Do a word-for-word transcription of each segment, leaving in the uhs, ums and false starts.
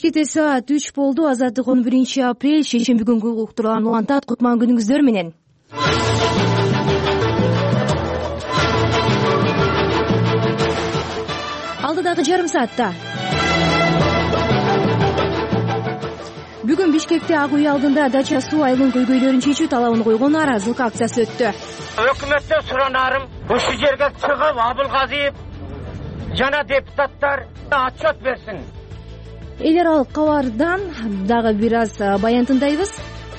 Бишкекте саат үч болду. Азаттык он биринчи апрель шейшемби күнгү уктурган улантат. Кутман күнүңүздөр менен. Алдыдагы жарым саатта бүгүн Бишкекте Ак үй алдында дача суу айылынын көйгөйлөрүн чечүү талабын койгон нааразылык акциясы өттү. Өкмөттөн суранарым, ушул жерге чыгып Абылгазиев жана депутаттар отчет берсин. Эл аралык кабардан дагы бир аз баян тыңдайбыз.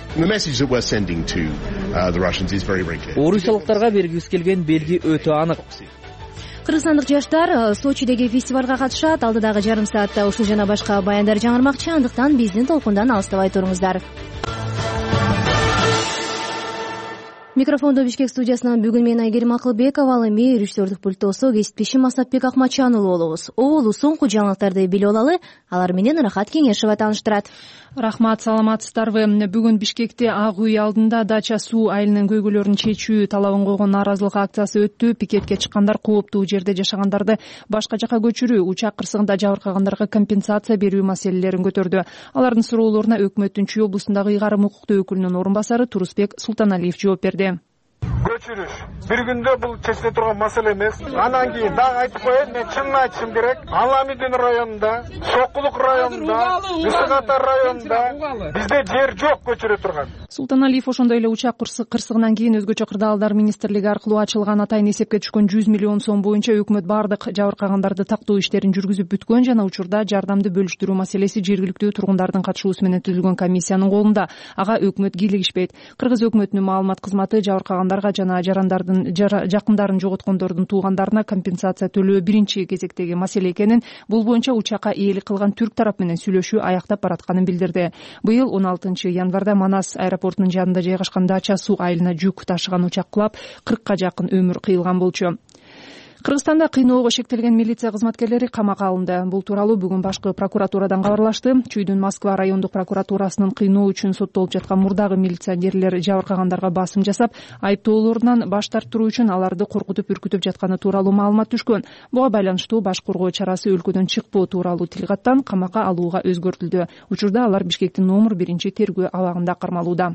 Орусиялыктарга бергибиз келген белги өтө анык. Кыргызстандык жаштар Сочидеги фестивалга катышат. Алдыдагы жарым саатта ушул жана башка баяндар жаңырмакчы, андыктан биздин толкундан алыстабай туруңуздар. Микрофондо Бишкек студиясынан бүгүн мен Айгерим Акылбекова, ал эми режиссердук пульттосу кесиптешим Асапбек Акматчанұлы болобуз. Оолу соңку жаңылыктарды билип алалы, алар менен Рахат Кеңешева тааныштырат. Рахмат, саламатсыздарбы. Бүгүн Бишкекте Ак үй алдында дача суу айылынын көйгөйлөрүн чечүү талабын койгон нааразылык акциясы өттү. Пикетке чыккандар кооптуу жерде жашагандарды башка жака көчүрүү, учак кырсыгында жабыркагандарга компенсация берүү маселелерин көтөрдү. Алардын суроолоруна өкмөттүн Чүй облусундагы ыйгарым укуктуу өкүлүнүн орун басары Турусбек Султаналиев жооп берди. Көчүрүш бир күндө бул чечиле турган маселе эмес. Анан кийин дагы айтып коеюн, мен чынын айтышым керек. Аламидин районунда, Сокулук районунда, Ысык Ата районунда бизде жер жок көчүрө турган. Султаналиев ошондой эле учак кырсыгынан кийин өзгөчө кырдаалдар министрлиги аркылуу ачылган атайын эсепке түшкөн жүз миллион сом боюнча өкмөт бардык жабыркагандарды тактоо иштерин жүргүзүп бүткөн жана учурда жардамды бөлүштүрүү маселеси жергиликтүү тургундардын катышуусу менен түзүлгөн комиссиянын колунда. Ага өкмөт кийлигишпейт. Кыргыз өкмөтүнүн маалымат кызматы жабыркагандарга жана жарандардын жакындарын жоготкондордун туугандарына компенсация төлөө биринчи кезектеги маселе экенин, бул боюнча учакка ээлик кылган түрк тарап менен сүйлөшүү аяктап баратканын билдирди. Быйыл он алтынчы январда Манас аэропортунун жанында жайгашкан дача суу айылына жүк ташыган учак кулап, кыркка жакын өмүр кыйылган болчу. Кыргызстанда кыйноого шектелген милиция кызматкерлери камакка алынды. Бул тууралуу бүгүн башкы прокуратурадан кабарлашты. Чүйдүн Москва райондук прокуратурасынын кыйноо үчүн соттолуп жаткан мурдагы милиционерлер жабыркагандарга басым жасап, айыптоолорунан баш тартыруу үчүн аларды коркутуп үркүтүп жатканы тууралуу маалымат түшкөн. Буга байланыштуу баш коргоо чарасы өлкөдөн чыкпоо тууралуу тил каттан камакка алууга өзгөртүлдү. Учурда алар Бишкектин номер биринчи тергөө абагында кармалууда.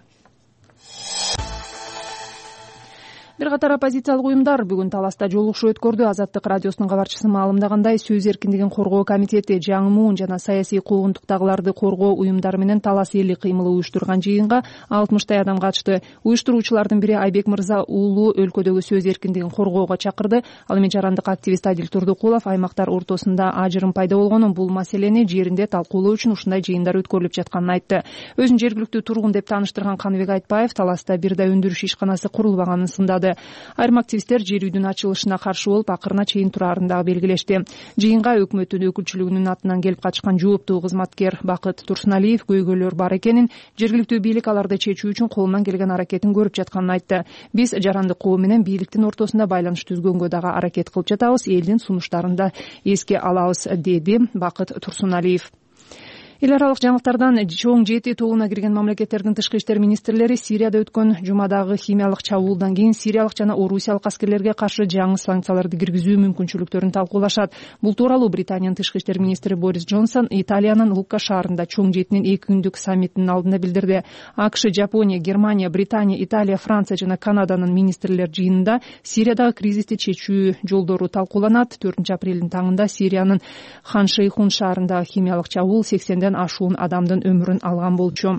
Бир катар оппозициялык уюмдар бүгүн Таласта жолугушуу өткөрдү. Азаттык радиосунун кабарчысы маалымдагандай, сөз эркиндигин коргоо комитети жаңы муун жана саясий куугунтуктагыларды коргоо уюмдары менен Талас элдик кыймылы уюштурган жыйынга алтымыштай адам катышты. Уюштуруучулардын бири Айбек Мырза уулу өлкөдөгү сөз эркиндигин коргоого чакырды. Ал эми жарандык активист Адил Турдукулов аймактар ортосунда ажырым пайда болгонун, бул маселени жеринде талкуулоо үчүн ушундай жыйындар өткөрүлүп жатканын айтты. Өзүн жергиликтүү тургун деп тааныштырган Каныбек Айтбаев Таласта бир да өндүрүш ишканасы курулбаганын сындады. Айрым активисттер жер үйдүн ачылышына каршы болуп, акырына чейин турарын дагы белгилешти. Жыйынга өкмөттүн өкүлчүлүгүнүн атынан келип катышкан жооптуу кызматкер Бакыт Турсуналиев көйгөйлөр бар экенин, жергиликтүү бийлик аларды чечүү үчүн колунан келген аракетин көрүп жатканын айтты. Биз жарандык коо менен бийликтин ортосунда байланыш түзгөнгө дагы аракет кылып жатабыз, элдин сунуштарын да эске алабыз, деди Бакыт Турсуналиев. Эл аралык жаңылыктардан чоң жети тобуна кирген мамлекеттердин тышкы иштер министрлери Сирияда өткөн жумадагы химиялык чабуулдан кийин сириялык жана орусиялык аскерлерге каршы жаңы санкцияларды киргизүү мүмкүнчүлүктөрүн талкуулашат. Бул тууралуу Британиянын тышкы иштер министри Борис Джонсон Италиянын Лукка шаарында чоң жетинин эки күндүк саммитинин алдында билдирди. АКШ, Жапония, Германия, Британия, Италия, Франция жана Канаданын министрлер жыйынында Сириядагы кризисти чечүү жолдору талкууланат. төртүнчү апрелдин таңында Сириянын Хан Шейхун шаарындагы химиялык чабуул сексенден ашуун адамдын өмүрүн алган болчу.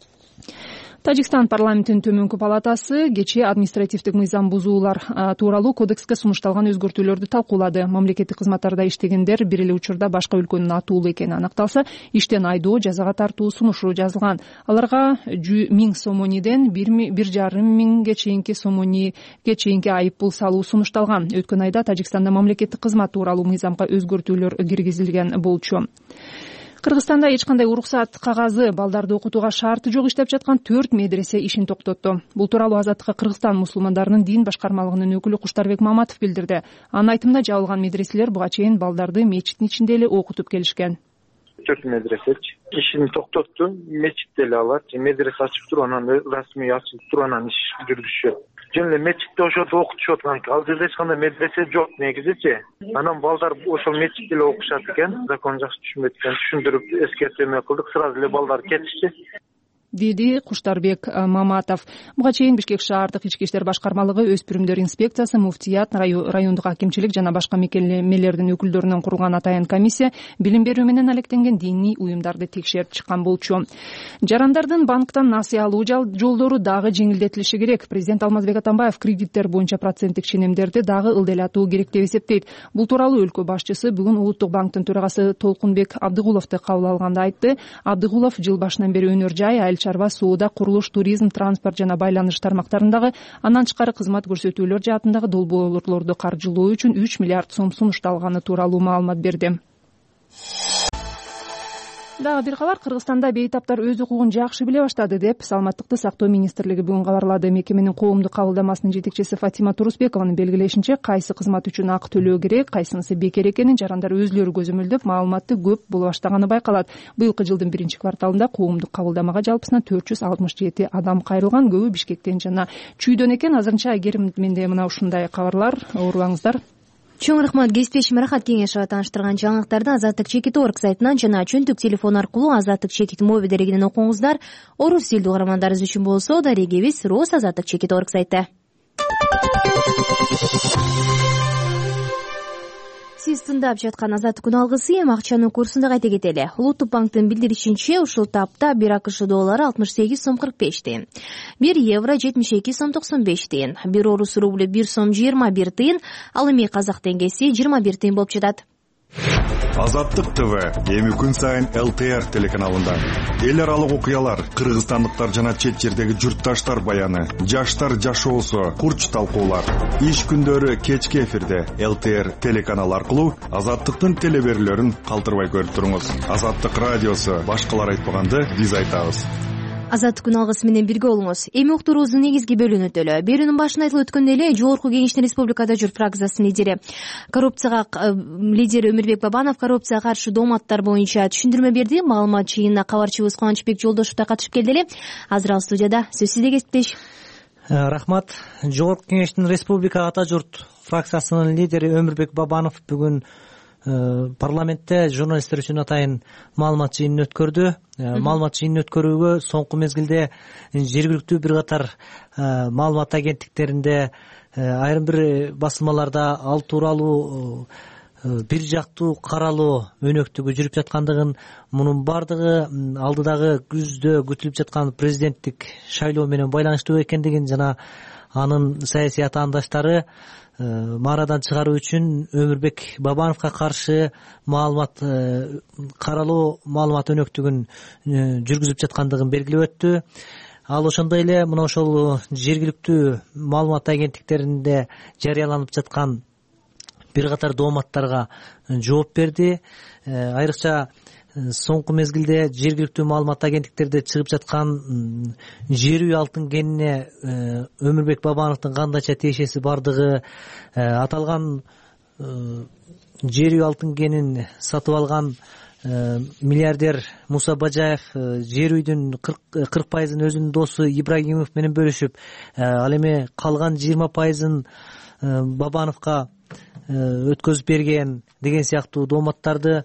Тажикстан парламентинин төмөнкү палатасы кечээ административдик мыйзам бузуулар тууралуу кодекске сунушталган өзгөртүүлөрдү талкуулады. Мамлекеттик кызматтарда иштегендер бир эле учурда башка өлкөнүн атуулу экени аныкталса, иштен айдоо, жазага тартуу сунушу жазылган. Аларга миң сомониден бир жарым миңге чейинки сомониге чейинки айып пул салуу сунушталган. Өткөн айда Тажикстанда мамлекеттик кызмат тууралуу мыйзамга өзгөртүүлөр киргизилген болчу. Кыргызстанда эч кандай уруксат кагазы, балдарды окутууга шарты жок иштеп жаткан төрт медресе ишин токтотту. Бул тууралуу Азаттыкка Кыргызстан мусулмандарынын дин башкармалыгынын өкүлү Куштарбек Маматов билдирди. Анын айтымында жабылган медреселер буга чейин балдарды мечиттин ичинде эле окутуп келишкен. Төрт медресе ишин токтотту. Мечитте эле алар. Медресе ачып туруп, анан расмий ачып туруп, анан иш жүргүзүшөт. жөн эле мечитте ошентип окутушуп атат. Ал жерде эч кандай медресе жок негизичи. Анан балдар ошол мечитте эле окушат экен. Закон жакшы түшүнбөйт экен. Түшүндүрүп эскертме кылдык, сразу эле балдар кетишти, деди Куштарбек Маматов. Буга чейин Бишкек шаардык ички иштер башкармалыгы, өспүрүмдөр инспекциясы, муфтият, райондук акимчилик жана башка мекемелердин өкүлдөрүнөн курулган атайын комиссия билим берүү менен алектенген диний уюмдарды текшерип чыккан болчу. Жарандардын банктан насыя алуу жолдору дагы жеңилдетилиши керек. Президент Алмазбек Атамбаев кредиттер боюнча проценттик ченемдерди дагы ылдайлатуу керек деп эсептейт. Бул тууралуу өлкө башчысы бүгүн Улуттук банктын төрагасы Толкунбек Абдыгуловду кабыл алганда айтты. Абдыгулов жыл башынан бери өнөр жай, чарба, соода, курулуш, туризм, транспорт жана байланыш тармактарындагы андан тышкары кызмат көрсөтүүлөр жаатындагы долбоорлорду каржылоо үчүн үч миллиард сом сунушталганы тууралуу маалымат берди. Дагы бир кабар. Кыргызстанда бейтаптар өз укугун жакшы биле баштады деп Саламаттыкты сактоо министрлиги бүгүн кабарлады. Мекеменин коомдук кабылдамасынын жетекчиси Фатима Турусбекованын белгилешинче, кайсы кызмат үчүн акы төлөө керек, кайсынысы бекер экенин жарандар өзүлөрү көзөмөлдөп, маалыматты көп боло баштаганы байкалат. Быйылкы жылдын биринчи кварталында коомдук кабылдамага жалпысынан төрт жүз алтымыш жети адам кайрылган. Көбү Бишкектен жана Чүйдөн экен. Азырынча Айгерим менде мына ушундай кабарлар. Оорубаңыздар. Чоң рахмат. Кесиптешим Рахат Кеңешова тааныштырган жаңылыктарды Азаттык чекит точка орг сайтынан жана чөнтүк телефон аркылуу Азаттык чекит мобил дерегинен окуңуздар. Орус тилдүү угармандарыбыз үчүн болсо дарегибиз Рос Азаттык чекит точка орг сайты. Сиз тыңдап жаткан Азаттык күн алгысы эми акчанын курсунда кайта кетели. Улуттук банктын билдиришинче, ушул тапта бир АКШ доллары алтымыш сегиз сом кырк беш тыйын, бир евро жетимиш эки сом токсон беш тыйын, бир орус рублю бир сом жыйырма бир тыйын, ал эми казак теңгеси жыйырма бир тыйын болуп жатат. Азаттык ТВ эми күн сайын эл тэ эр телеканалында эл аралык окуялар, кыргызстандыктар жана чет жердеги журтташтар баяны, жаштар жашоосу, курч талкуулар. Иш күндөрү кечки эфирде эл тэ эр телеканалы аркылуу Азаттыктын телеберүүлөрүн калтырбай көрүп туруңуз. Азаттык радиосу башкалар айтпаганды биз айтабыз. Азаттык күн алгысы менен бирге болуңуз. Эми уктуруубуздун негизги бөлүгүнө өтөлү. Берүүнүн башында айтылып өткөндөй эле, Жогорку Кеңештин республикада журт фракциясынын лидери, коррупцияга лидери Өмүрбек Бабанов коррупцияга каршы дооматтар боюнча түшүндүрмө берди. Маалымат жыйынына кабарчыбыз Кубанычбек Жолдошев да катышып келди эле. Азыр ал студияда. Сөз сизде, кесиптеш. Рахмат. Жогорку Кеңештин республика ата журт фракциясынын лидери Өмүрбек Бабанов бүгүн парламентте журналисттер үчүн атайын маалымат жыйынын өткөрдү. Маалымат жыйынын өткөрүүгө соңку мезгилде жергиликтүү бир катар маалымат агенттиктеринде, айрым бир басылмаларда ал тууралуу бир жактуу каралоо өнөктүгү жүрүп жаткандыгын, мунун бардыгы алдыдагы күздө күтүлүп жаткан президенттик шайлоо менен байланыштуу экендигин жана анын саясий атаандаштары маарадан чыгаруу үчүн Өмүрбек Бабановго каршы маалымат каралоо маалымат өнөктүгүн жүргүзүп жаткандыгын белгилеп өттү. Ал ошондой эле мына ошол жергиликтүү маалымат агенттиктеринде жарыяланып жаткан бир катар дооматтарга жооп берди. Айрыкча соңку мезгилде жергиликтүү маалымат агенттиктерде чыгып жаткан жер үй алтын кенине Өмүрбек Бабановдун кандайча тиешеси бардыгы, аталган жер үй алтын кенин сатып алган миллиардер Муса Бажаев жер үйдүн кырк пайызын өзүнүн досу Ибрагимов менен бөлүшүп, ал эми калган жыйырма пайызын Бабановго өткөзүп берген деген сыяктуу дооматтарды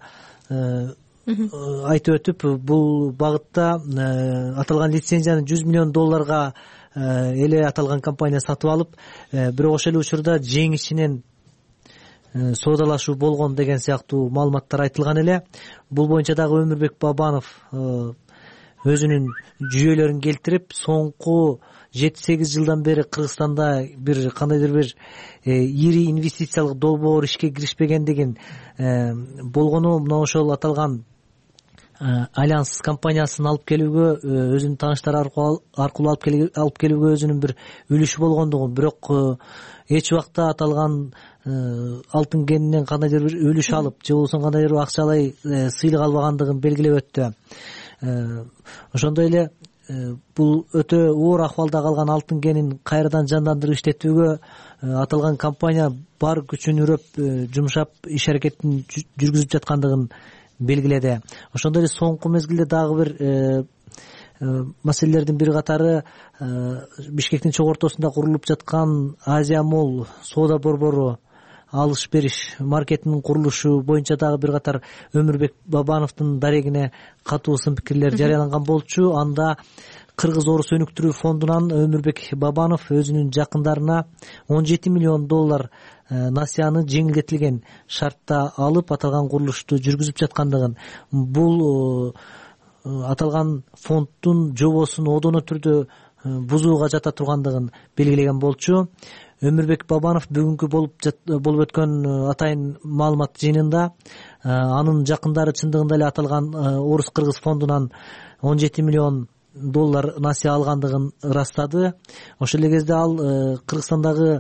айтып өтүп, бул багытта аталган лицензияны жүз миллион долларга эле аталган компания сатып алып, бирок ошол эле учурда жеңишинен соодалашуу болгон деген сыяктуу маалыматтар айтылган эле. Бул боюнча дагы Өмүрбек Бабанов өзүнүн жүйөлөрүн келтирип, соңку жети сегиз жылдан бери Кыргызстанда бир кандайдыр бир ири инвестициялык долбоор ишке киришпегендигин, болгону мына ошол аталган Альянс компаниясын алып келүүгө, өзүнүн тааныштары аркылуу алып келүүгө өзүнүн бир үлүшү болгондугун, бирок эч убакта аталган алтын кенинен кандайдыр бир үлүш алып, же болбосо кандайдыр бир акчалай сыйлык албагандыгын белгилеп өттү. Ошондой эле бул өтө оор акыбалда калган алтын кенин кайрадан жандандырып иштетүүгө аталган компания бар күчүн үрөп жумшап иш аракетин жүргүзүп жаткандыгын белгиледи. Ошондой эле соңку мезгилде дагы бир маселелердин бир катары Бишкектин чогуу ортосунда курулуп жаткан Азия Молл соода борбору алыш бериш маркетинин курулушу боюнча дагы бир катар Өмүрбек Бабановдун дарегине катуу сын пикирлер жарыяланган болчу. Анда Кыргыз орус өнүктүрүү фондунан Өмүрбек Бабанов өзүнүн жакындарына он жети миллион доллар насыяны жеңилдетилген шартта алып аталган курулушту жүргүзүп жаткандыгын, бул аталган фонддун жобосун одоно түрдө бузууга жата тургандыгын белгилеген болчу. Өмүрбек Бабанов бүгүнкү болуп өткөн атайын маалымат жыйынында анын жакындары чындыгында эле аталган орус-кыргыз фондунан он жети миллион доллар насыя алгандыгын ырастады. Ошол эле кезде ал Кыргызстандагы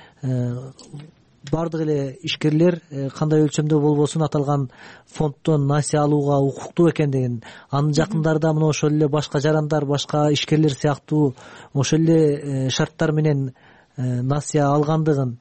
бардык эле ишкерлер кандай өлчөмдө болбосун аталган фонддон насыя алууга укуктуу экендигин, анын жакындары да мына ошол эле башка жарандар, башка ишкерлер сыяктуу ошол эле шарттар менен насыя алгандыгын,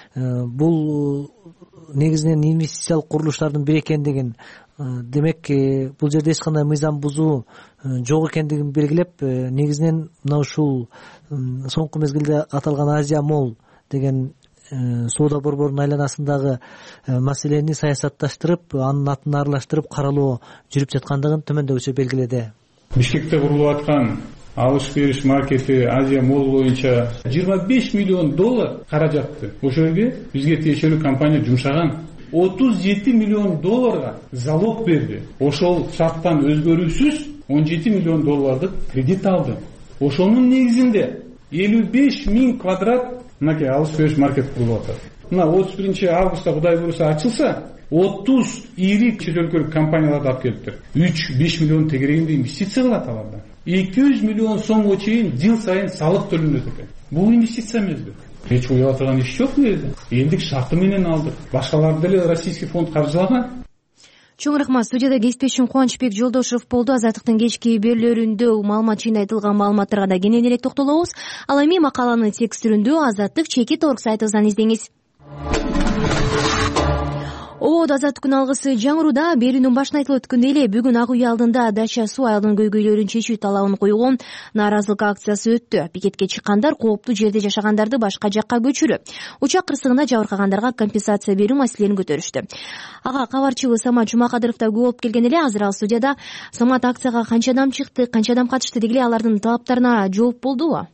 бул негизинен инвестициялык курулуштардын бири экендигин, демек бул жерде эч кандай мыйзам бузуу жок экендигин белгилеп, негизинен мына ушул соңку мезгилде аталган Азия Молл деген соода борборунун айланасындагы маселени саясатташтырып, анын атын аралаштырып каралоо жүрүп жаткандыгын төмөндөгүчө белгиледи. Бишкекте курулуп аткан алыш бериш маркети Азия Молл боюнча жыйырма беш миллион доллар каражатты ошол жерге бизге тиешелүү компания жумшаган. отуз жети миллион долларга залог берди. Ошол шарттан өзгөрүүсүз он жети миллион доллардык кредит алды. Ошонун негизинде элүү беш миң квадрат мынакей алыш бериш маркет курулуп атат. Мына отуз биринчи августта Кудай буюрса ачылса, отуз ири чет өлкөлүк компанияларды алып келиптир. үч беш миллион тегерегинде инвестиция кылат аларда. эки жүз миллион сомго чейин жыл сайын салык төлөнөт экен. Бул инвестиция эмеспи? Эч уяла турган иш жок бул жерде. Элдик шарты менен алдык. Башкаларды деле российский фонд каржылаган. Чоң рахмат. Студияда кесиптешим Кубанычбек Жолдошев болду. Азаттыктын кечки берүүлөрүндө маалымат жыйында айтылган маалыматтарга да кененирээк токтолобуз. Ал эми макаланын текст түрүндө Азаттык чекит орг сайтыбыздан издеңиз. Ободо Азаттыктын алгысы жаңырууда берүүнүн башында айтылып өткөндөй эле бүгүн Ак үй алдында Дача суу айылынын көйгөйлөрүн чечүү талабын коюлган нааразылык акциясы өттү. Пикетке чыккандар кооптуу жерде жашагандарды башка жакка көчүрүү, учак кырсыгында жабыркагандарга компенсация берүү маселелерин көтөрүштү. Ага кабарчыбыз Самат Жумакадыров да көп болуп келген эле. Азыр ал студияда. Самат, акцияга канча адам чыкты, канча адам катышты, деги эле алардын талаптарына жооп болдубу?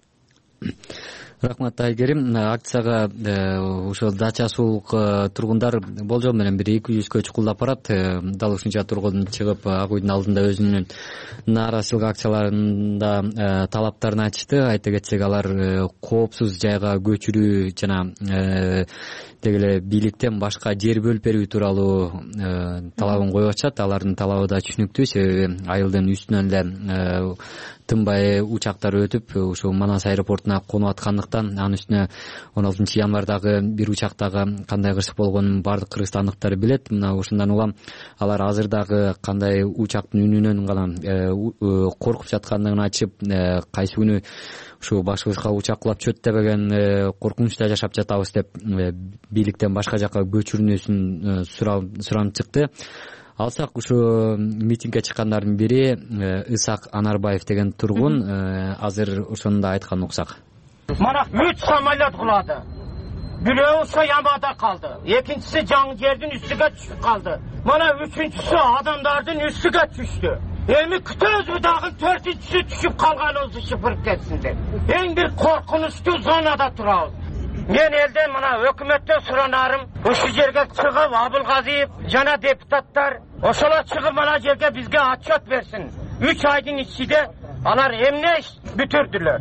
Рахмат Айгерим. Акцияга ошол Дача суулук тургундар болжол менен бир эки жүзгө чукулдап барат. Дал ушунча тургун чыгып Ак үйдүн алдында өзүнүн нааразычылык акцияларында талаптарын айтышты. Айта кетсек, алар коопсуз жайга көчүрүү жана деги эле бийликтен башка жер бөлүп берүү тууралуу талабын коюп атышат. Алардын талабы да түшүнүктүү, себеби айылдын үстүнөн эле тынбай учактар өтүп ушул Манас аэропортуна конуп аткандыктан, анын үстүнө он алтынчы январдагы бир учактагы кандай кырсык болгонун бардык кыргызстандыктар билет. Мына ошондон улам алар азыр дагы кандай учактын үнүнөн гана коркуп жаткандыгын айтышып, кайсы күнү ушу башыбызга учак кулап чөт дебеген коркунучта жашап жатабыз деп бийликтен башка жакка көчүрүүсүн суранып чыкты. Алсак, ушу митингге чыккандардын бири Исак Анарбаев деген тургун азыр ошону да айткан уксак. Мана үч самолет кулады. Бирөө Ямада калды. Экинчиси жаңы жердин үстүгө түшүп калды. Мана үчүнчүсү адамдардын үстүгө түштү. Эми күтөбүз дагы төртүнчүсү түшүп калганыбызды шыпырып кетсин деп. Эң бир коркунучтуу зонада турабыз. Мен элден мына өкмөттөн суранарым, ушул жерге чыгып Абылгазиев жана депутаттар ошоло чыгып мына жерге бизге отчет берсин. үч айдын ичинде алар эмне бүтүрдүлөр.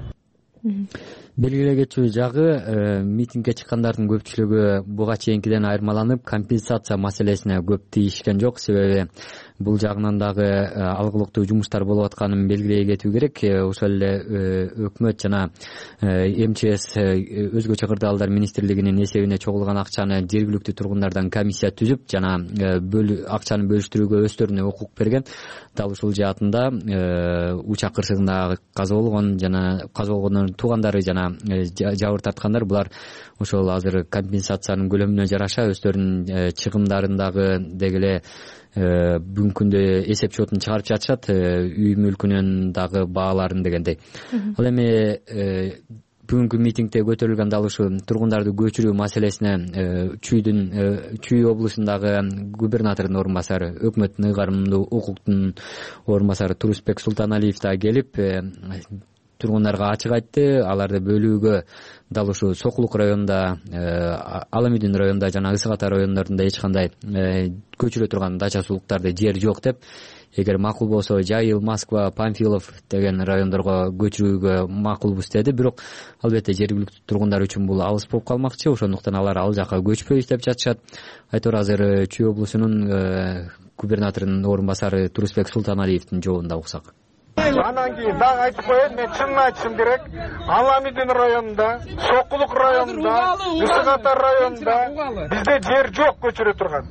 Белгиле кетүү жагы, митингге чыккандардын көпчүлүгү буга чейинкиден айырмаланып, компенсация маселесине көп тийишкен жок, себеби бул жагынан дагы алгылыктуу жумуштар болуп атканын белгилей кетүү керек. Ошол эле өкмөт жана эм че эс өзгөчө кырдаалдар министрлигинин эсебине чогулган акчаны жергиликтүү тургундардан комиссия түзүп жана акчаны бөлүштүрүүгө өздөрүнө укук берген. Дал ушул жаатында учак кырсыгында каза болгон жана каза болгондордун туугандары жана жабыр тарткандар булар ошол азыр компенсациянын көлөмүнө жараша өздөрүнүн чыгымдарын дагы деги эле бүгүнкү күндө эсеп счетун чыгарып жатышат, үй мүлкүнүн дагы бааларын дегендей. Ал эми бүгүнкү митингде көтөрүлгөн дал ушу тургундарды көчүрүү маселесине Чүйдүн Чүй облусундагы губернатордун орун басары, өкмөттүн ыйгарымдуу укуктун орун басары Турусбек Султаналиев да келип тургундарга ачык айтты. Аларды бөлүүгө дал ушу Сокулук районунда, Аламидин районунда жана Ысык Ата райондорунда эч кандай көчүрө турган дача суулуктарды жер жок деп, эгер макул болсо Жайыл, Москва, Панфилов деген райондорго көчүрүүгө макулбуз деди. Бирок албетте жергиликтүү тургундар үчүн бул алыс болуп калмакчы, ошондуктан алар ал жака көчпөйбүз деп жатышат. Айтор азыр Чүй облусунун губернаторунун орун басары Турусбек Султаналиевдин жообунда уксак. Анан кийин дагы айтып коеюн, мен чынын айтышым керек. Аламидин районунда, Сокулук районунда, Ысык Ата районунда бизде жер жок көчүрө турган.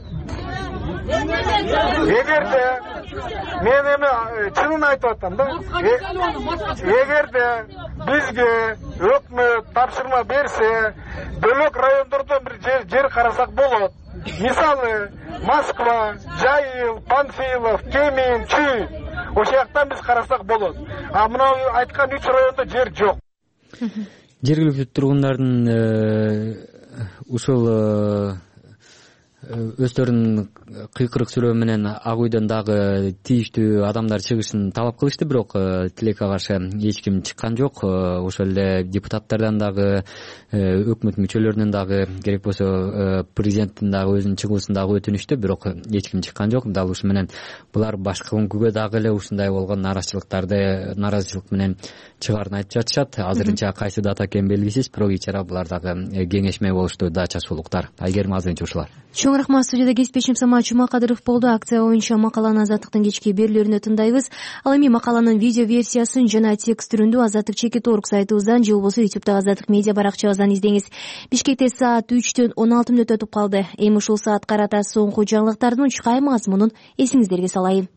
Эгерде мен эми чынын айтып атам да, эгерде бизге өкмөт тапшырма берсе, бөлөк райондордон бир жер, жер карасак болот. Мисалы, Москва, Жайыл, Панфилов, Кемин, Чүй, ошол жактан биз карасак болот. А мына айткан үч райондо жер жок. Жергиликтүү тургундардын ушул өздөрүнүн кыйкырык сүрөө менен ак үйдөн дагы тийиштүү адамдар чыгышын талап кылышты, бирок тилекке каршы эч ким чыккан жок. Ошол эле депутаттардан дагы, өкмөт мүчөлөрүнөн дагы, керек болсо президенттин дагы өзүнүн чыгуусун дагы өтүнүштү, бирок эч ким чыккан жок. Дал ушу менен булар башкы өнгүгө дагы эле ушундай болгон нааразычылыктарды нааразычылык менен чыгаарын айтып жатышат. Азырынча кайсы дата экени белгисиз, бирок ичара булар дагы кеңешме болушту, дача суулуктар. Айгерим, азырынча ушулар. Чоң рахмат. Студияда кесипдешим Самат Жумакадыров болду. Акция боюнча макаланы Азаттыктын кечки берүүлөрүнө тындайбыз. Ал эми макаланын видео версиясын жана текст түрүндө Азаттык чекит точка орг сайтыбыздан же болбосо ютубтагы Азаттык медиа баракчабыздан издеңиз. Бишкекте саат үчтөн он алты мүнөт өтүп калды. Эми ушул саат карата соңку жаңылыктардын учкай мазмунун эсиңиздерге салайын.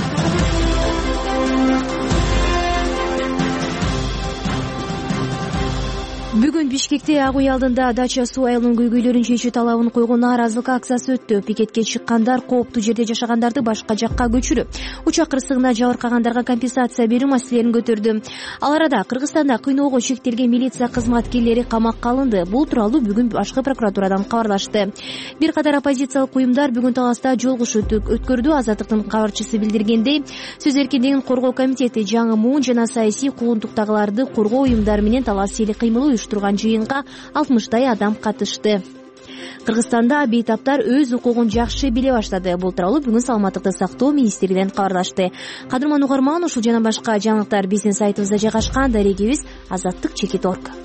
Бүгүн Бишкекте ак үй алдында дача суу айылынын көйгөйлөрүн чечүү талабын койгон нааразылык акциясы өттү. Пикетке чыккандар кооптуу жерде жашагандарды башка жакка көчүрүп, учак кырсыгына жабыркагандарга компенсация берүү маселелерин көтөрдү. Ал арада Кыргызстанда кыйноого чектелген милиция кызматкерлери камакка алынды. Бул тууралуу бүгүн башкы прокуратурадан кабарлашты. Бир катар оппозициялык уюмдар бүгүн Таласта жолугуш өткөрдү. Азаттыктын кабарчысы билдиргендей, сөз эркиндигин коргоо комитети жаңы муун жана саясий куугунтуктагыларды коргоо уюмдары менен талас сели кыймыл турган жыйынга алтымыштай адам катышты. Кыргызстанда бейтаптар өз укугун жакшы биле баштады. Бул тууралуу бүгүн Саламаттыкты сактоо министрлигинен кабарлашты. Кадырман угарман, ушул жана башка жаңылыктар биздин сайтыбызда жайгашкан. Дарегибиз азаттык чекит точка орг.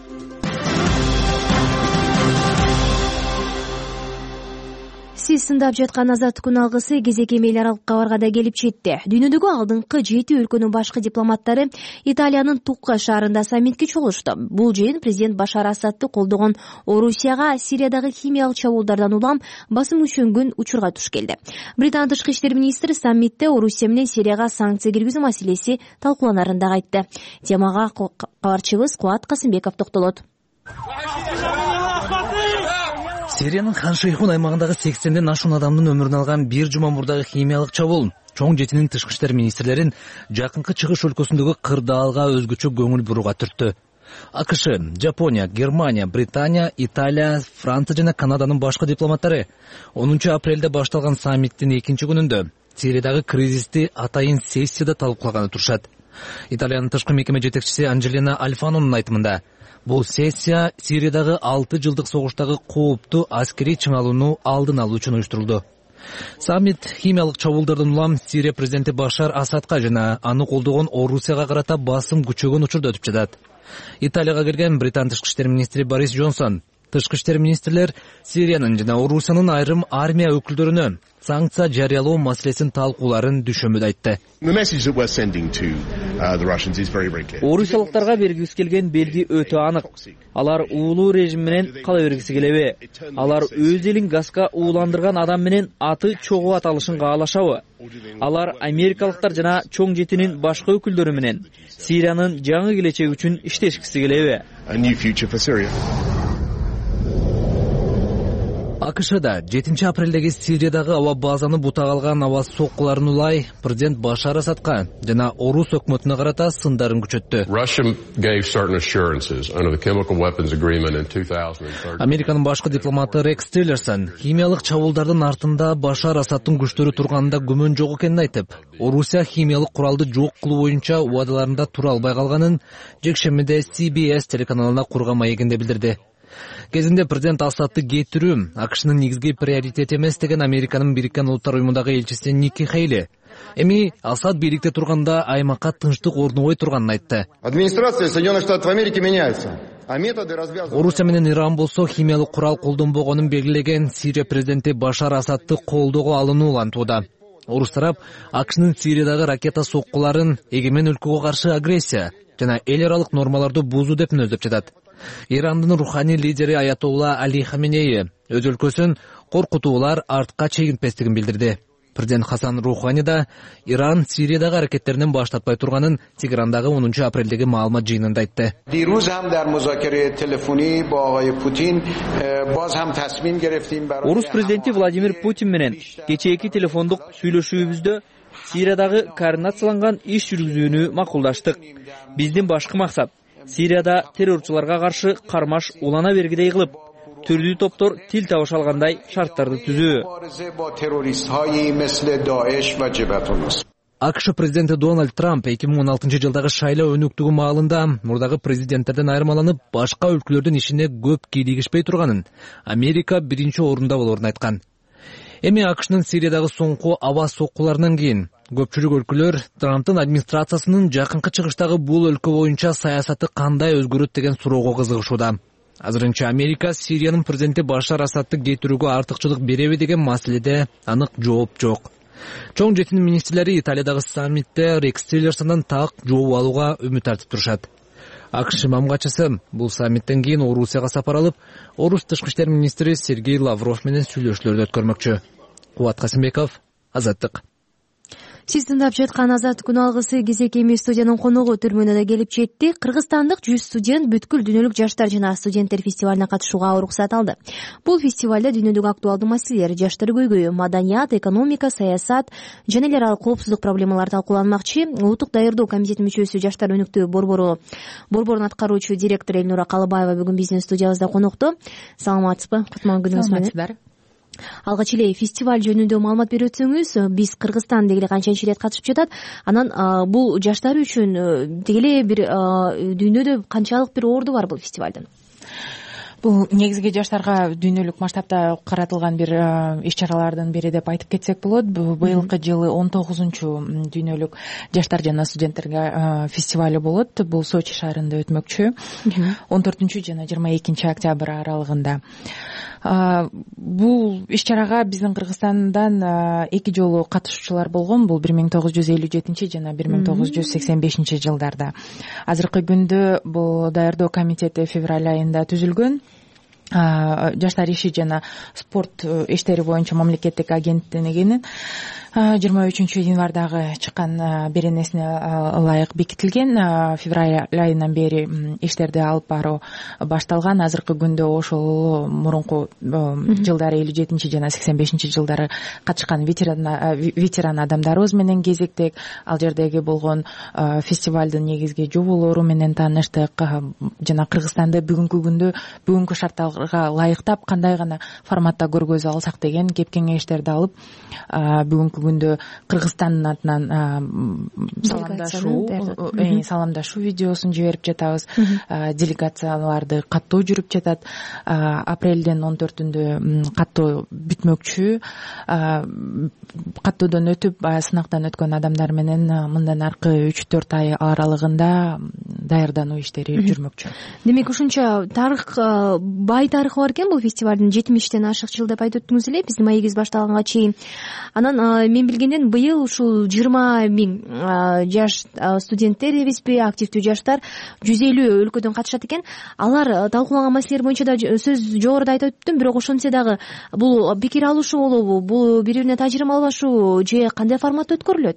Сиз сындап жаткан Азаттыктын алгысы кезек эмейл аралык кабарга да келип жетти. Дүйнөдөгү алдыңкы жети өлкөнүн башкы дипломаттары Италиянын Тукка шаарында саммитке чогулушту. Бул жыйын президент Башар Асадты колдогон Орусияга Сириядагы химиялык чабуулдардан улам басым күчөнгөн учурга туш келди. Британ тышкы иштер министри саммитте Орусия менен Сирияга санкция киргизүү маселеси талкууланарын да айтты. Темага кабарчыбыз Кубат Касымбеков токтолот. Сириянын Хан Шейхун аймагындагы сексенден ашуун адамдын өмүрүн алган бир жума мурдагы химиялык чабуул чоң жетинин тышкы иштер министрлерин жакынкы чыгыш өлкөсүндөгү кырдаалга өзгөчө көңүл бурууга түрттү. АКШ, Жапония, Германия, Британия, Италия, Франция жана Канаданын башкы дипломаттары онунчу апрелде башталган саммиттин экинчи күнүндө Сириядагы кризисти атайын сессияда талкуулаганы турушат. Италиянын тышкы мекеме жетекчиси Анджелина Альфанонун айтымында, бул сессия Сириядагы алты жылдык согуштагы кооптуу аскерий чыңалууну алдын алуу үчүн уюштурулду. Саммит химиялык чабуулдардан улам Сирия президенти Башар Асадка жана аны колдогон Орусияга карата басым күчөгөн учурда өтүп жатат. Италияга келген Британ тышкы иштер министри Борис Джонсон тышкы иштер министрлер Сириянын жана Орусиянын айрым армия өкүлдөрүнө санкция жарыялоо маселесин талкууларын düşөмүдө айтты. Орусиялыктарга бергибиз келген белги өтө анык. Алар уулуу режим менен кала бергиси келеби? Алар өз элин газга ууландырган адам менен аты чогуу аталышын каалашабы? Алар америкалыктар жана чоң жетинин башка өкүлдөрү менен Сириянын жаңы келечеги үчүн иштешкиси келеби? акшда жетинчи апрелдеги Сириядагы аба базаны бутак алган аба соккуларын улай президент Башар Асадка жана орус өкмөтүнө карата сындарын күчөттү. Американын башкы дипломаты Рекс Тиллерсон химиялык чабуулдардын артында Башар Асадтын күчтөрү турганында күмөн жок экенин айтып, Орусия химиялык куралды жок кылуу боюнча убадаларында тура албай калганын жекшемиде Си Би Эс телеканалына курган маегинде билдирди. Кезинде президент Асадты кетирүү акшнын негизги приоритети эмес деген Американын Бириккен Улуттар уюмундагы элчиси Ники Хейли эми Асад бийликте турганда аймакка тынчтык орнобой турганын айтты. Администрация Соединенных Штатов Америки меняется. Орусия менен Иран болсо химиялык курал колдонбогонун белгилеген Сирия президенти Башар Асадты колдоого алынуу улантууда. Орус тарап акшнын Сириядагы ракета соккуларын эгемен өлкөгө каршы агрессия жана эл аралык нормаларды бузуу деп мүнөздөп жатат. Ирандын руханий лидери Аятолла Али Хаменеи өз өлкөсүн коркутуулар артка чегинтпестигин билдирди. Президент Хасан Рухани да Иран Сириядагы аракеттеринен баш тартпай турганын Тегерандагы онунчу апрелдеги маалымат жыйынында айтты. Орус президенти Владимир Путин менен кечээки телефондук сүйлөшүүбүздө Сириядагы координацияланган иш жүргүзүүнү макулдаштык. Биздин башкы максат Сирияда террорчуларга каршы кармаш улана бергидей кылып, түрдүү топтор тил табыша алгандай шарттарды түзүү. акш президенти Дональд Трамп эки миң он алтынчы жылдагы шайлоо өнүктүгү маалында мурдагы президенттерден айырмаланып башка өлкөлөрдүн ишине көп кийлигишпей турганын, Америка биринчи орунда болорун айткан. Эми акшнын Сириядагы соңку аба соккуларынан кийин көпчүлүк өлкөлөр Трамптын администрациясынын жакынкы чыгыштагы бул өлкө боюнча саясаты кандай өзгөрөт деген суроого кызыгышууда. Азырынча Америка Сириянын президенти Башар Асадты кетирүүгө артыкчылык береби деген маселеде анык жооп жок. Чоң жетинин министрлери Италиядагы саммитте Рекс Тиллерсондон так жооп алууга үмүт артып турушат. акш мамгачысы бул саммиттен кийин Орусияга сапар алып, Орус тышкы иштер министри Сергей Лавров менен сүйлөшүүлөрдү өткөрмөкчү. Кубат Касымбеков, Азаттык. Сиз тыңдап жаткан Азаттык күн алгысы кезек эми студиянын коногу түрмөнө да келип жетти. Кыргызстандык жүз студент бүткүл дүйнөлүк жаштар жана студенттер фестивалына катышууга уруксат алды. Бул фестивалда дүйнөдөгү актуалдуу маселелер, жаштар көйгөйү, маданият, экономика, саясат жана эл аралык коопсуздук проблемалары талкууланмакчы. Улуттук даярдоо комитетинин мүчөсү жаштар өнүктүү борбору борборун аткаруучу директор Элнура Калыбаева бүгүн биздин студиябызда конокто. Саламатсызбы? Кутман күнүңүз менен. Алгач эле фестиваль жөнүндө маалымат берип өтсөңүз, биз Кыргызстан дегеле канчанчы ирет катышып жатат. Анан бул жаштар үчүн дегеле бир дүйнөдө канчалык бир орду бар бул фестивалдын? Бул негизги жаштарга дүйнөлүк масштабта каратылган бир иш-чаралардын бири деп айтып кетсек болот. Быйылкы жылы он тогузунчу дүйнөлүк жаштар жана студенттерге фестивалю болот. Бул Сочи шаарында өтмөкчү. он төртүнчү жана жыйырма экинчи октябрь аралыгында. Бул иш-чарага биздин Кыргызстандан эки жолу катышуучулар болгон. Бул бир миң тогуз жүз элүү жетинчи жана бир миң тогуз жүз сексен бешинчи жылдарда. Азыркы күндө бул даярдоо комитети февраль айында түзүлгөн. Жаштар иши жана спорт иштери боюнча мамлекеттик агенттигинин жыйырма үчүнчү январдагы чыккан беренесине ылайык бекитилген. Февраль айынан бери иштерди алып баруу башталган. Азыркы күндө ошол мурунку жылдары элүү жетинчи жана сексен бешинчи жылдары катышкан ветеран адамдарыбыз менен кезектек ал жердеги болгон фестивалдын негизги жоболору менен тааныштык жана Кыргызстанды бүгүнкү күндө бүгүнкү шарттарга ылайыктап кандай гана форматта көргөзө алсак деген кеп кеңештерди алып бүгүнкү күндө Кыргызстандын атынан саламдашуу саламдашуу видеосун жиберип жатабыз. Делегацияларды каттоо жүрүп жатат. Апрелдин он төртүндө каттоо бүтмөкчү. Каттоодон өтүп сынактан өткөн адамдар менен мындан аркы үч төрт ай аралыгында даярдануу иштери жүрмөкчү. Демек ушунча тарых бай тарыхы бар экен бул фестивалдын, жетимиштен ашык жыл деп айтып өттүңүз эле биздин маегибиз башталганга чейин. Анан мен билгенден быйыл ушул жыйырма миң жаш студенттер эбизби, активдүү жаштар жүз элүү өлкөдөн катышат экен. Алар талкууланган маселелер боюнча да сөз жогоруда айтып өттүм, бирок ошентсе дагы бул пикир алышуу болобу, бул бири бирине тажрыйба алмашуу же кандай форматта өткөрүлөт?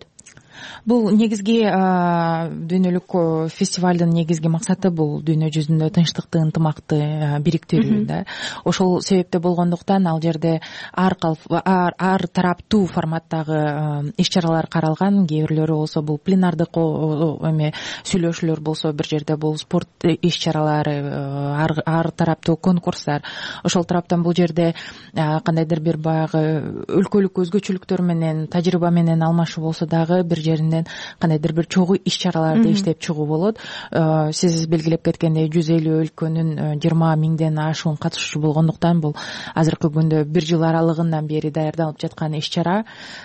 бул негизги дүйнөлүк фестивалдын негизги максаты бул дүйнө жүзүндө тынчтыкты, ынтымакты бириктирүү да. Ошол себептен болгондуктан ал жерде ар ар тараптуу форматтагы иш-чаралар каралган. Кээ бирлөрү болсо бул пленардык эме сүйлөшүүлөр болсо, бир жерде бул спорт иш-чаралары, ар ар тараптуу конкурстар. Ошол тараптан бул жерде кандайдыр бир баягы өлкөлүк өзгөчөлүктөр менен, тажрыйба менен алмашуу болсо дагы бир жеринен кандайдыр бир чогуу иш-чараларды иштеп чыгуу болот. Сиз белгилеп кеткендей жүз элүү өлкөнүн жыйырма миңден ашуун катышуучу болгондуктан бул азыркы күндө бир жыл аралыгынан бери даярдалып жаткан иш-чара.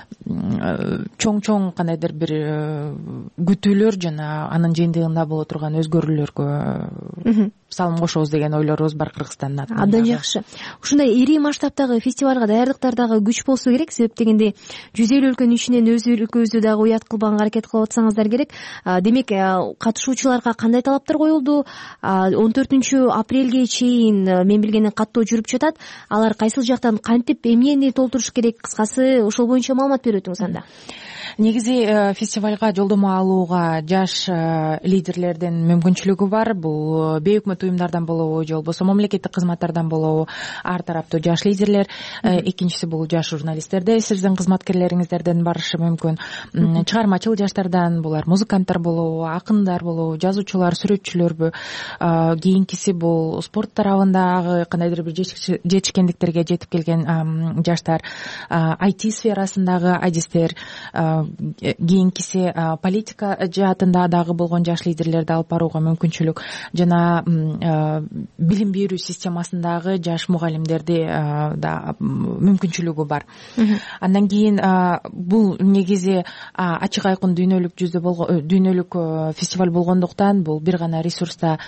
Чоң-чоң кандайдыр бир күтүүлөр жана анын жыйынтыгында боло турган өзгөрүүлөргө салым кошобуз деген ойлорубуз бар Кыргызстандын атынан. Абдан жакшы. Ушундай ири масштабтагы фестивалга даярдыктар дагы күч болсо керек, себеп дегенде жүз элүү өлкөнүн ичинен өз өлкөбүздү дагы уят кылбаганга аракет кылып атсаңыздар керек. Демек, катышуучуларга кандай талаптар коюлду? он төртүнчү апрелге чейин мен билгенден каттоо жүрүп жатат. Алар кайсыл жактан кантип эмнени толтуруш керек? Кыскасы ошол боюнча маалымат берип өтүңүз анда. Негизи фестивалга жолдомо алууга жаш лидерлердин мүмкүнчүлүгү бар. Бул бейөкмөт уюмдардан болобу же болбосо мамлекеттик кызматтардан болобу ар тараптуу жаш лидерлер. Экинчиси бул жаш журналисттерде сиздин кызматкерлериңиздерден барышы мүмкүн. Чыгармачыл жаштардан, булар музыканттар болобу, акындар болобу, жазуучулар, сүрөтчүлөрбү. Кийинкиси бул спорт тарабындагы кандайдыр бир жетишкендиктерге жетип келген жаштар, ай ти сферасындагы адистер, кийинкиси политика жаатында дагы болгон жаш лидерлерди алып барууга мүмкүнчүлүк, жана билим берүү системасындагы жаш мугалимдерди да мүмкүнчүлүгү бар. Андан кийин бул негизи ачык айкын дүйнөлүк жүздө болгон дүйнөлүк фестиваль болгондуктан бул бир гана ресурста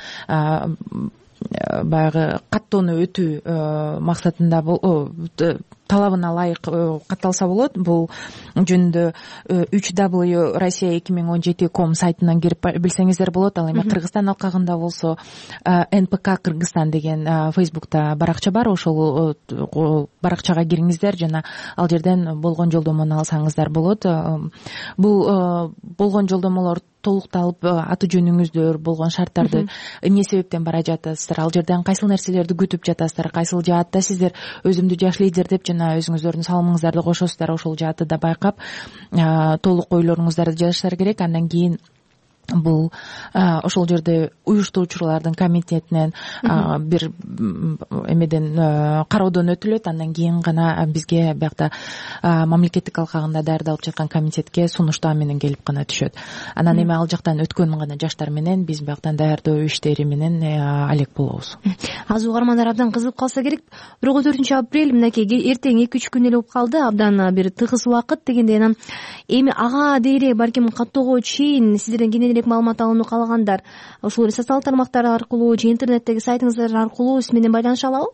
баягы каттоону өтүү максатында талабына ылайык катталса болот. Бул жөнүндө үч дабл ю россия эки миң он жети ком сайтынан кирип билсеңиздер болот. Ал эми Кыргызстан алкагында болсо эн пэ ка Кыргызстан деген Фейсбукта баракча бар. Ошол баракчага кириңиздер жана ал жерден болгон жолдомону алсаңыздар болот. Бул болгон жолдомолор толукталып, аты жөнүңүздөр, болгон шарттарды, эмне себептен бара жатасыздар, ал жерден кайсыл нерселерди күтүп жатасыздар, кайсыл жаатта сиздер өзүмдү жаш лидер деп жана өзүңүздөрдүн салымыңыздарды кошосуздар, ошол жаатты да байкап толук ойлоруңуздарды жазышыңыздар керек. Андан кийин бул ошол жерде уюштуруучулардын комитетинен бир эмеден кароодон өтүлөт. Андан кийин гана бизге биякта мамлекеттик алкагында даярдалып жаткан комитетке сунуштаа менен келип гана түшөт. Анан эми ал жактан өткөн гана жаштар менен биз бияктан даярдоо иштери менен алек болобуз. Азыр угармандар абдан кызыгып калса керек. бир он төртүнчү апрель мынакей эртең эки үч күн эле болуп калды. Абдан бир тыгыз убакыт дегендей. Анан эми ага дейре балким каттоого чейин сиздерден кененирээк маалымат алууну каалагандар ушул эле социалдык тармактар аркылуу же интернеттеги сайтыңыздар аркылуу сиз менен байланыша алабы?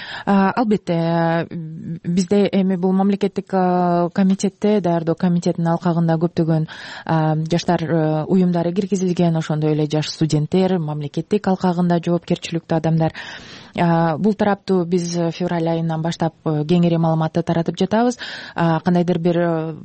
Албетте, бизде эми бул мамлекеттик комитетте, даярдоо комитетинин алкагында көптөгөн жаштар уюмдары киргизилген, ошондой эле жаш студенттер, мамлекеттик алкагында жоопкерчиликтүү адамдар. Бул тараптуу биз февраль айынан баштап кеңири маалыматты таратып жатабыз. Кандайдыр бир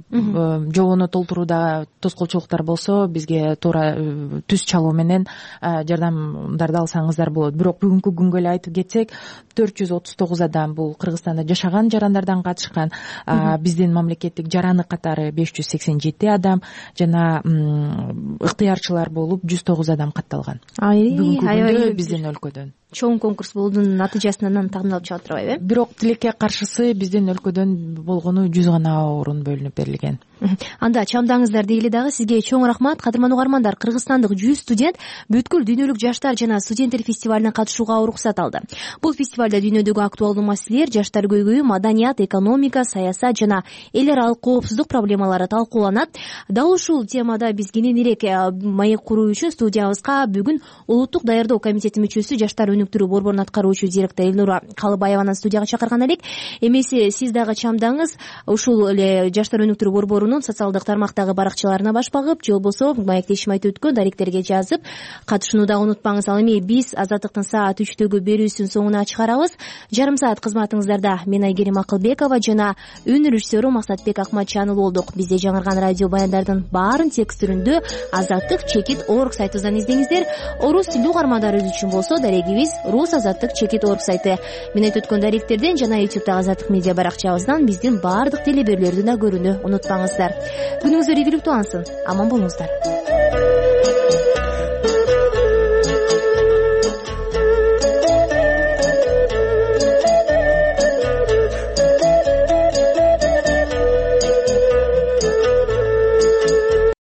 жобону толтурууда тоскоолчулуктар болсо, бизге туура түз чалуу менен жардамдарды алсаңыздар болот. Бирок бүгүнкү күнгө эле айтып кетсек, төрт жүз отуз тогуз адам бул Кыргызстанда жашаган жарандардан катышкан. Биздин мамлекеттик жараны катары беш жүз сексен жети адам жана ыктыярчылар болуп жүз тогуз адам катталган. Бүгүнкү күндө биздин өлкөдөн чоң конкурс болуунун натыйжасынан тагындалып чыга турбайбы? Бирок тилекке каршысы биздин өлкөдөн болгону жүз гана орун бөлүнүп берилген. Анда чамдаңыздар дейли дагы. Сизге чоң рахмат. Кадырман угармандар, кыргызстандык жүз студент бүткүл дүйнөлүк жаштар жана студенттер фестивалине катышууга уруксат алды. Бул фестивалда дүйнөдөгү актуалдуу маселелер, жаштар көйгөйү, маданият, экономика, саясат жана эл аралык коопсуздук проблемалары талкууланат. Дал ушул темада биз кененирээк маек куруу үчүн студиябызга бүгүн улуттук даярдоо комитети мүчөсү, жаштар өнүктүрүү борборунун аткаруучу директору Элнура Калыбаеваны студияга чакырган элек. Эмеси сиз дагы чамдаңыз ушул эле жаштар өнүктүрүү борборунун борборунун социалдык тармактагы баракчаларына баш багып же болбосо маектешим айтып өткөн даректерге жазып катышууну дагы унутпаңыз. Ал эми биз Азаттыктын саат үчтөгү берүүсүн соңуна чыгарабыз. Жарым саат кызматыңыздарда мен Айгерим Акылбекова жана өнөр режиссеру Максатбек Акматчан болдук. Бизде жаңырган радио баяндардын баарын текст түрүндө Азаттык чекит орг сайтыбыздан издеңиздер. Орус тилдүү угармандарыбыз үчүн болсо дарегибиз рус азаттык чекит орг сайты. Мен айтып өткөн даректерден жана ютубтагы Азаттык медиа баракчабыздан биздин баардык теле берүүлөрдү да көрүүнү унутпаңыздар. Күнүңүздөр ийгиликтүү алсын. Аман болуңуздар.